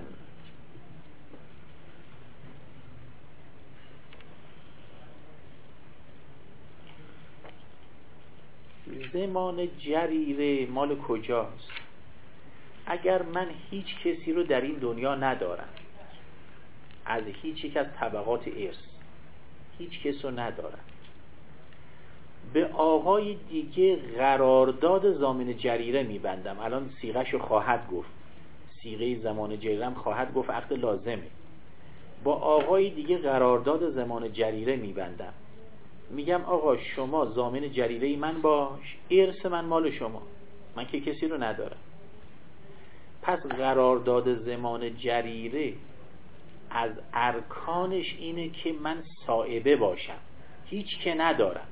S1: زمان جریره مال کجاست؟ اگر من هیچ کسی رو در این دنیا ندارم، از هیچ یک از طبقات ارث هیچ کس رو ندارم، به آقای دیگه قرارداد ضامن جریره میبندم. الان صیغه‌ش رو خواهد گفت، صیغه زمان جریره هم خواهد گفت، عقد لازمه. با آقای دیگه قرارداد زمان جریره میبندم، میگم آقا شما ضامن جریره من باش، ارث من مال شما، من که کسی رو ندارم. پس قرارداد ضمان جریره از ارکانش اینه که من صائبه باشم، هیچ که ندارم،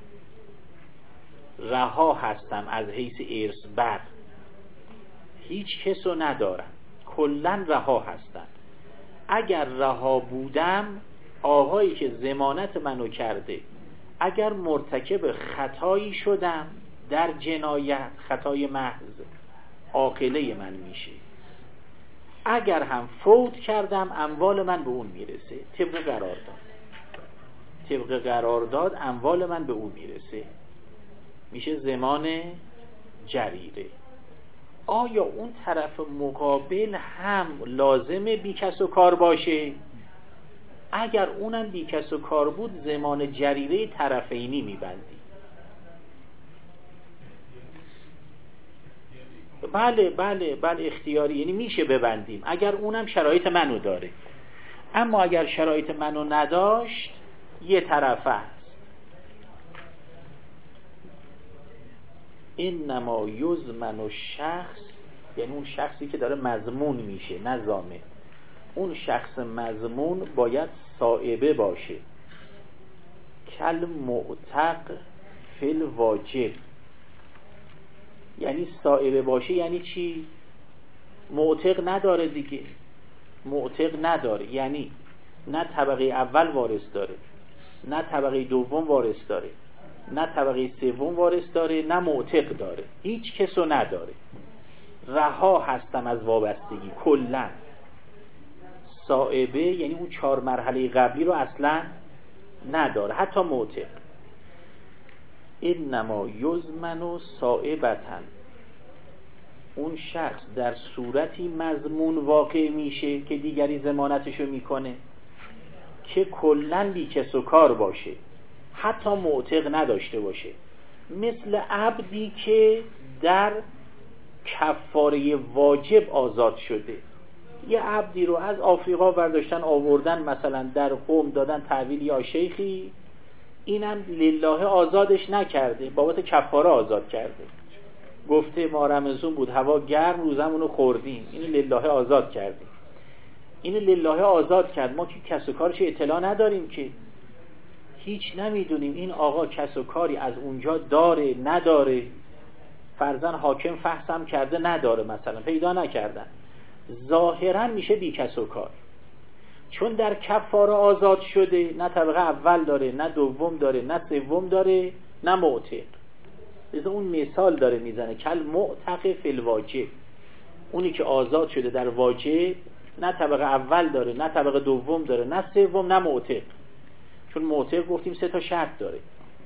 S1: رها هستم از حیث ارث بر، هیچ کسو ندارم، کلن رها هستم. اگر رها بودم آقایی که ضمانت منو کرده اگر مرتکب خطایی شدم در جنایت، خطای محض، عاقله من میشه. اگر هم فوت کردم اموال من به اون میرسه، طبق قرارداد. طبق قرارداد اموال من به اون میرسه، میشه ضمان جریره. آیا اون طرف مقابل هم لازمه بی کس و کار باشه؟ اگر اونم بی کس و کار بود ضمان جریره طرفینی میبندی. بله بله بله اختیاری، یعنی میشه ببندیم اگر اونم شرایط منو داره. اما اگر شرایط منو نداشت یه طرفه است. انما یضمن الشخص، یعنی اون شخصی که داره مضمون میشه نه ضامن. اون شخص مضمون باید صائبه باشه. کل معتق فی الواجب، یعنی صائبه باشه یعنی چی؟ معتق نداره دیگه، معتق نداره یعنی نه طبقه اول وارث داره، نه طبقه دوم وارث داره، نه طبقه سوم وارث داره، نه معتق داره، هیچ کسو نداره، رها هستم از وابستگی کلا. صائبه یعنی اون چهار مرحله قبلی رو اصلا نداره، حتی معتق. انما یضمن صائبتن، اون شخص در صورتی مضمون واقع میشه که دیگری ضمانتشو میکنه که کلن بی کس و کار باشه، حتی معتق نداشته باشه. مثل عبدی که در کفاره واجب آزاد شده. یه عبدی رو از آفریقا برداشتن آوردن مثلا در قم دادن تحویل یا شیخی، اینم لله آزادش نکرده، بابت کفاره آزاد کرده. گفته ما رمضان بود هوا گرم روزمونو خوردیم، اینو لله آزاد کردیم. اینو لله آزاد کرد، ما که کس و کارش اطلاع نداریم، که هیچ نمیدونیم این آقا کس و کاری از اونجا داره نداره، فرضاً حاکم فحصم کرده نداره، مثلا پیدا نکردن، ظاهراً میشه بی کس و کار. چون در کفاره آزاد شده، نه طبقه اول داره، نه دوم داره، نه سوم داره، نه معتق. لذا اون مثال داره میزنه کل معتق فی الواجب، اونی که آزاد شده در واجب نه طبقه اول داره، نه طبقه دوم داره، نه سوم، نه معتق. چون معتق گفتیم سه تا شرط داره.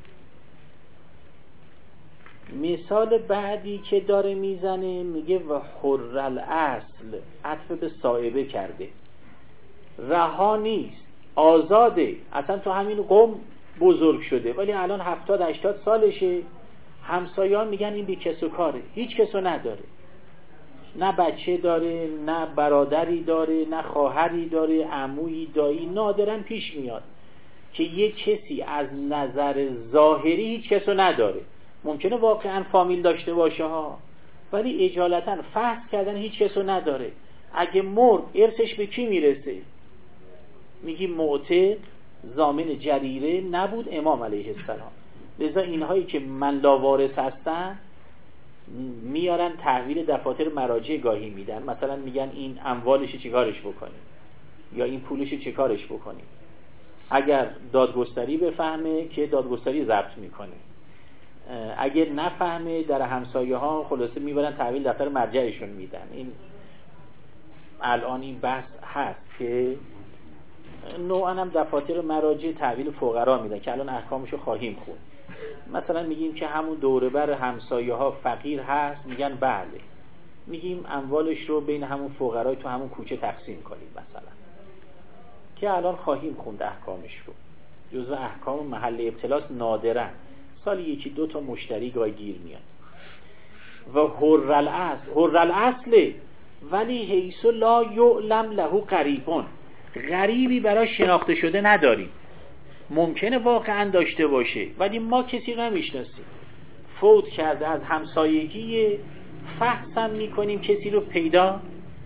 S1: مثال بعدی که داره میزنه میگه و حر الاصل، عطف به صائبه کرده، رها نیست، آزاده، اصلا تو همین قوم بزرگ شده ولی الان هفتاد هشتاد سالشه، همسایان میگن این بی کس و کاره، هیچ کسو نداره، نه بچه داره، نه برادری داره، نه خواهری داره، عمویی، دایی، نادراً پیش میاد که یه کسی از نظر ظاهری هیچ کسو نداره. ممکنه واقعا فامیل داشته باشه ها، ولی اجالتا فحص کردن هیچ کسو نداره. اگه مرد ارثش به کی میرسه؟ میگی معتق ضامن جریره نبود امام علیه السلام. لذا اینهایی که من لا وارث هستن میارن تحویل دفاتر مراجع گاهی میدن، مثلا میگن این اموالش چیکارش بکنیم یا این پولش چیکارش بکنیم. اگر دادگستری بفهمه که دادگستری ضبط میکنه، اگر نفهمه در همسایه ها خلاصه میبرن تحویل دفتر مرجعشون میدن. این الان این بحث هست که نوعا هم دفاتر مراجع تحویل فقرا میدن که الان احکامشو خواهیم خوند. مثلا میگیم که همون دوره بر همسایه ها فقیر هست، میگن بله، میگیم اموالش رو بین همون فقرای تو همون کوچه تقسیم کنیم مثلا، که الان خواهیم خوند احکامش رو. جزو احکام محل ابتلاس نادرا، سالی یکی دو تا مشتری گاهی گیر میاد. و حر الاصل، حر الاصل ولی حیث لا یعلم له قریبون، غریبی برای شناخته شده نداریم. ممکنه واقعا داشته باشه ولی ما کسی نمیشناسیم، فوت کرده از همسایگی، فحصم میکنیم کسی رو پیدا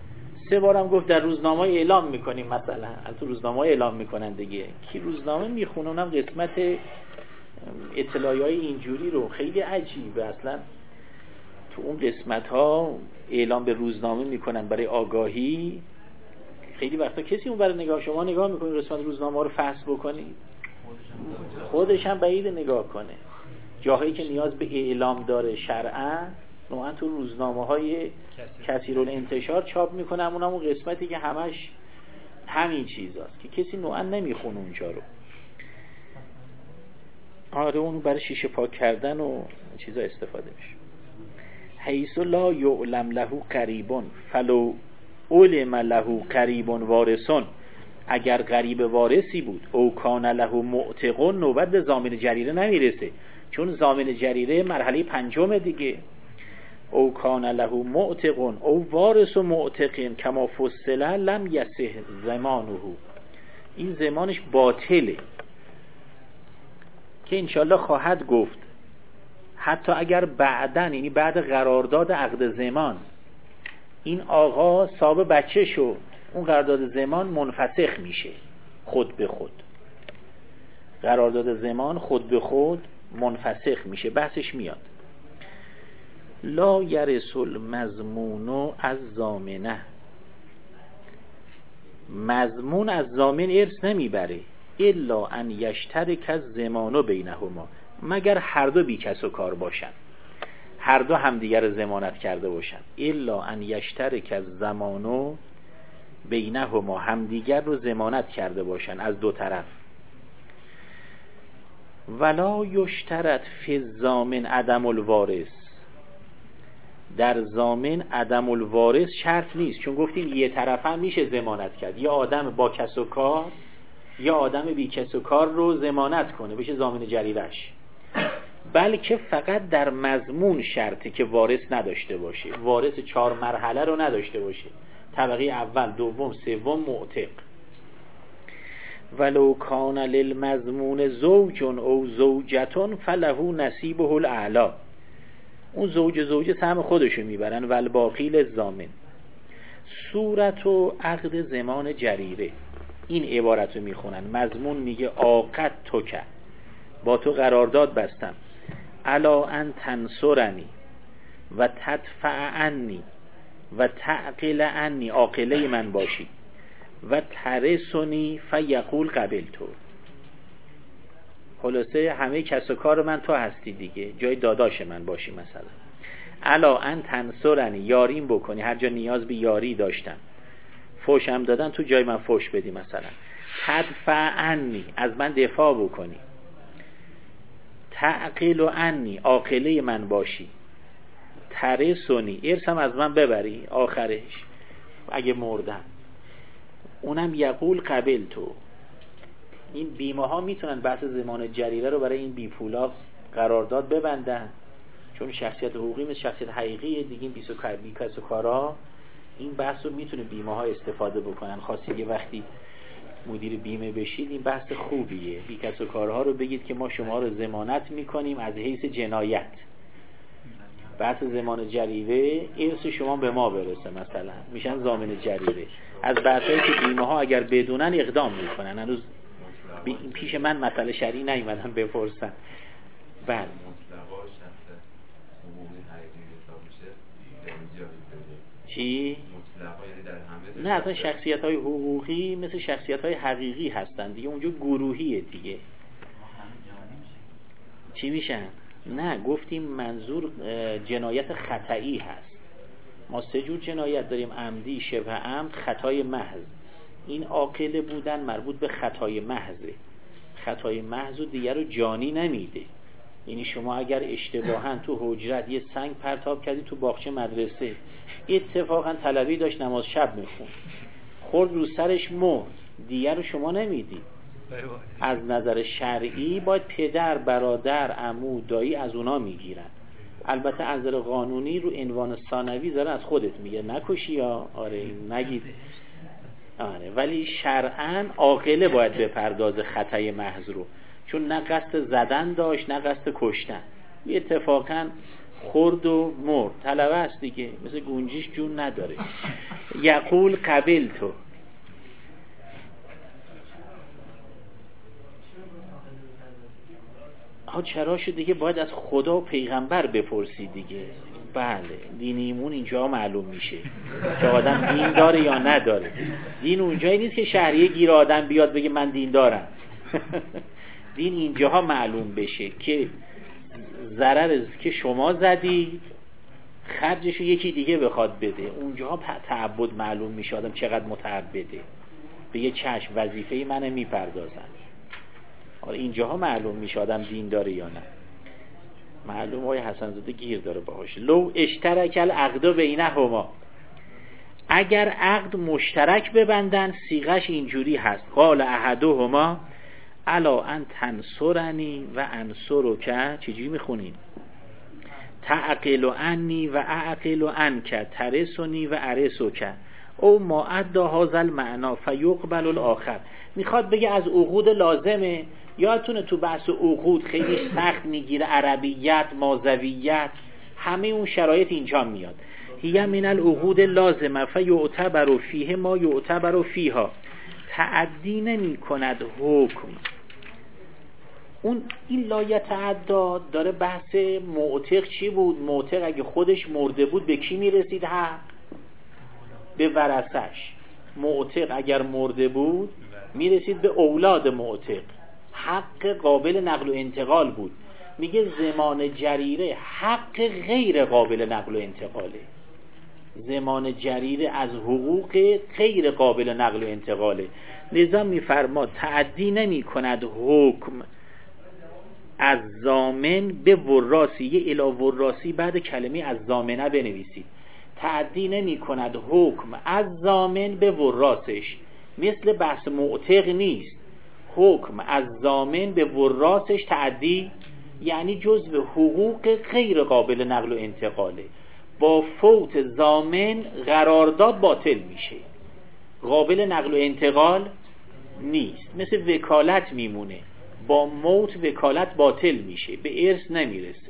S1: سه بارم گفت در روزنامه اعلام میکنیم، مثلا از تو روزنامه اعلام میکنن دیگه، کی روزنامه میخونه، اونم قسمت اطلاعیهای اینجوری رو. خیلی عجیبه اصلا تو اون قسمت ها اعلام به روزنامه میکنن برای آگاهی. خیلی وقتا کسی اون برای نگاه، شما نگاه میکنید قسمت روزنامه رو فحص بکنید، خودش هم بعید نگاه کنه. جاهایی که نیاز به اعلام داره شرعاً نوعا تو روزنامه های کثیرالانتشار چاپ میکنه، همون همون قسمتی که همش همین چیزاست که کسی نوعا نمیخونه اونجا رو. آره اون برای شیشه پاک کردن و چیزا استفاده میشه. حیث لا یعلم له قریبون فلو علم له قریبون وارثون، اگر قریب وارثی بود او کان له معتقون، نوبت به ضامن جریره نمیرسه، چون ضامن جریره مرحله پنجم دیگه. او کان له معتقون او وارث و معتقین کما فصل لم یصح زمانه، این زمانش باطله که انشالله خواهد گفت. حتی اگر بعدن، یعنی بعد قرارداد عقد زمان، این آقا صاحب بچه شد، اون قرارداد زمان منفسخ میشه خود به خود. قرارداد زمان خود به خود منفسخ میشه، بحثش میاد. لا یرث المضمون از ضامنه، مضمون از ضامن ارث نمیبره. الا ان یشترک الضمان بینهما، مگر هر دو بی کس و کار باشن، هر دو همدیگر رو ضمانت کرده باشن. الا ان یشترک الضمان بینهما، همدیگر رو ضمانت کرده باشن از دو طرف. ولا یشترط فی الضامن عدم الوارث، در ضامن عدم الوارث شرط نیست، چون گفتیم یه طرف هم میشه ضمانت کرد، یا آدم با کس و کار یا آدم بی کس و کار رو ضمانت کنه بشه ضامن جریرش، بلکه فقط در مضمون شرطه که وارث نداشته باشه، وارث چهار مرحله رو نداشته باشه، طبقه اول، دوم، سوم، معتق. ولو کان للمضمون زوج او زوجتون فله نصیبه الاعلی، اون زوج زوجه سهم خودشو میبرن. والباقی للضامن. صورت و عقد زمان جریره، این عبارت رو میخونن. مضمون میگه عاقد تو که، با تو قرارداد بستم، الا ان تنصرنی و تدفع عنی و تعقل عنی، عاقله من باشی، و ترسونی فیقول قبلتو. خلاصه همه کس و کار من تو هستی دیگه، جای داداش من باشی. مثلا الا ان تنصرنی، یاریم بکنی، هر جا نیاز به یاری داشتم، فوشم دادن تو جای من فوش بدی. مثلا تدفع عنی، از من دفاع بکنی، تعقل عنی، عاقله من باشی، ترسونی، ارثم از من ببری آخرش اگه مردم. اونم یقول قبل تو. این بیمه ها میتونن بحث زمان جریره رو برای این بی پولا قرارداد ببندن، چون شخصیت حقوقی مثل شخصیت حقیقی دیگه. این بیس و بی کس و کارا این بحث رو میتونه بیمه ها استفاده بکنن. خاصی یه وقتی مدیر بیمه بشید این بحث خوبیه، بی کس و کارها رو بگید که ما شما رو ضمانت میکنیم از حیث جنایت. بحث زمان جریره ارث شما به ما برسه، مثلا میشن ضامن جریره. از بحثایی که بیمه ها اگر بدونن اقدام میکنن. هنوز پیش من مسئله شرعی نیومدن بپرسن. بله چی؟ نه اصلا شخصیت های حقوقی مثل شخصیت های حقیقی هستن دیگه، اونجا گروهیه دیگه. چی میشن؟ نه گفتیم منظور جنایت خطئی هست. ما سه جور جنایت داریم: عمدی، شبه عمد، خطای محض. این عاقله بودن مربوط به خطای محضه. خطای محض و دیگر رو جانی نمیده. یعنی شما اگر اشتباهاً تو حجرت یه سنگ پرتاب کردی تو باغچه مدرسه، اتفاقاً طلبی داشت نماز شب میخون، خورد رو سرش مرد، دیگر رو شما نمیدی. از نظر شرعی باید پدر، برادر، عمو، دایی از اونا میگیرن. البته از نظر قانونی رو عنوان ثانوی زاره از خودت میگه نکشی یا آره نگید. آره ولی شرعاً عاقله باید بپردازه خطای محض رو، چون نه قصد زدن داشت نه قصد کشتن. اتفاقاً خورد و مرد، طلبه است دیگه، مثل گنجیش جون نداره. یقول قبل تو، ها چرا شد دیگه؟ باید از خدا و پیغمبر بپرسی دیگه. بله دین ایمون اینجا معلوم میشه که آدم دین داره یا نداره. دین اونجایی نیست که شهریه گیر آدم بیاد بگه من دین دارم. دین اینجاها معلوم بشه که ضرر که شما زدی خرجشو یکی دیگه بخواد بده. اونجاها تعبد معلوم میشه آدم چقدر متعبده، به یه چشم وظیفه منه میپردازن. آره اینجاها معلوم میشه آدم دین داره یا نه. معلوم های حسن زاده گیر داره باهاش. لو اشترک العقد بینهما، اگر عقد مشترک ببندن صیغش اینجوری هست: قال احدهما الا ان تنصرنی و انصرک. چجوری میخونین؟ تعقل انی و اعقل عنک، ترسنی و ارسک، او ما ادى هذا المعنى فیقبل الاخر. میخواد بگه از عقود لازمه. یادتونه تو بحث عقود خیلی سخت میگیره عربیت، مازویت، همه اون شرایط اینجا میاد. هی من العقود لازمه فیعتبر فیه ما یعتبر فیها، تعدی نمی کند حکم. اون این لا یتعدی داره بحث معتق چی بود؟ معتق اگه خودش مرده بود به کی میرسید حق؟ به ورثش. معتق اگر مرده بود میرسید به اولاد معتق، حق قابل نقل و انتقال بود. میگه زمان جریره حق غیر قابل نقل و انتقاله. زمان جریره از حقوق غیر قابل نقل و انتقاله. لذا میفرما تعدی نمی کند حکم از ضامن به وراثی. یه الی وراثی بعد کلمه از ضامنه بنویسید. تعدی نمی کند حکم از ضامن به وراثش، مثل بحث معتق نیست. حکم از ضامن به وراثش تعدی یعنی جزء حقوق غیر قابل نقل و انتقاله. با فوت ضامن قرارداد باطل میشه، قابل نقل و انتقال نیست. مثل وکالت میمونه، با موت وکالت باطل میشه، به ارث نمیرسه.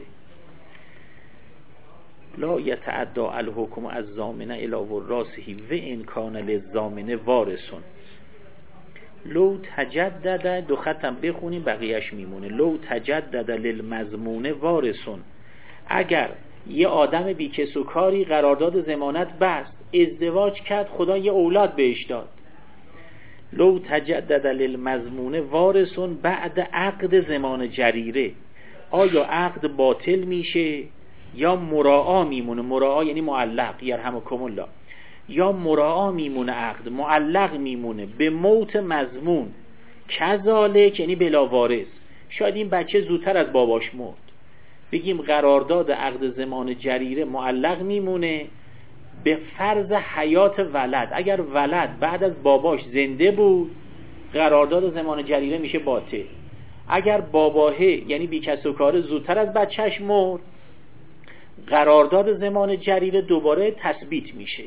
S1: لا یتعدى الحکم از ضامنه الی وراثه و ان کان للضامنه وارثون. لو تجدد، دو ختم بخونیم بقیهش میمونه. لو تجدد للمضمون وارثون، اگر یه آدم بی کس و کاری قرارداد ضمانت بست، ازدواج کرد، خدا یه اولاد بهش داد. لو تجدد للمضمون وارثون بعد عقد ضمان جریره، آیا عقد باطل میشه یا مراعا میمونه؟ مراعا یعنی معلق، یرحمکم الله. یا مراعا میمونه، عقد معلق میمونه به موت مضمون. کذالک یعنی بلا وارث. شاید این بچه زودتر از باباش مرد، بگیم قرارداد عقد ضمان جریره معلق میمونه به فرض حیات ولد. اگر ولد بعد از باباش زنده بود قرارداد ضمان جریره میشه باطل. اگر باباه یعنی بی کس و کار زودتر از بچهش مرد، قرارداد ضمان جریره دوباره تثبیت میشه.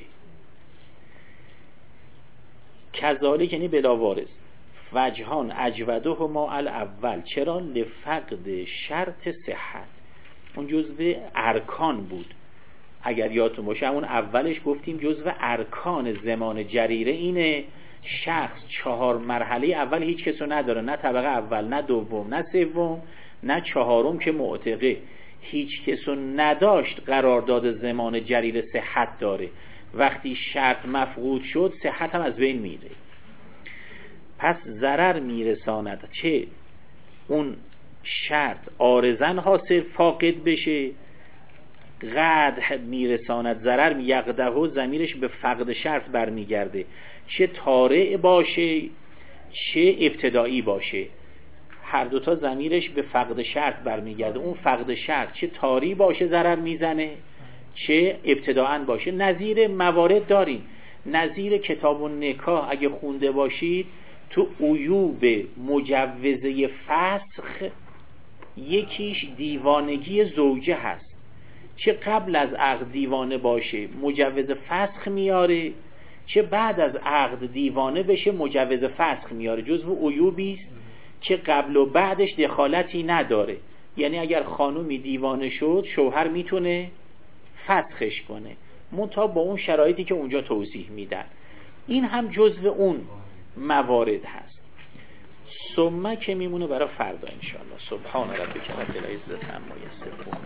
S1: کذالک یعنی بلا وارث. وجهان اجودهما الاول، چرا؟ لفقد شرط صحت. اون جزء ارکان بود. اگر یادتون باشه همون اولش گفتیم جزء ارکان ضمان جریره اینه. شخص چهار مرحله اول هیچ کسو نداره، نه طبقه اول، نه دوم، نه سوم، نه چهارم که معتقه. هیچ کسو نداشت قرارداد ضمان جریره صحت داره. وقتی شرط مفقود شد صحت هم از بین میره. پس ضرر میرساند، چه اون شرط عارضن حاصل فاقد بشه، قدح میرساند، ضرر یقدح و ضمیرش به فقد شرط برمیگرده، چه طارع باشه چه ابتدایی باشه، هر دوتا ضمیرش به فقد شرط برمیگرده. اون فقد شرط چه طاری باشه ضرر میزنه، چه ابتداعاً باشه. نظیر موارد داریم. نظیر کتاب النکاح اگه خونده باشید تو عیوب مجوزه فسخ یکیش دیوانگی زوجه هست. چه قبل از عقد دیوانه باشه مجوز فسخ میاره، چه بعد از عقد دیوانه بشه مجوز فسخ میاره. جزو عیوبی است که قبل و بعدش دخالتی نداره. یعنی اگر خانومی دیوانه شد شوهر میتونه فسخش کنه، منتها با اون شرایطی که اونجا توضیح میدن. این هم جزو اون موارد هست. ثم که میمونه برای فردا انشاءالله. سبحان ربک رب العزة عما یصفون.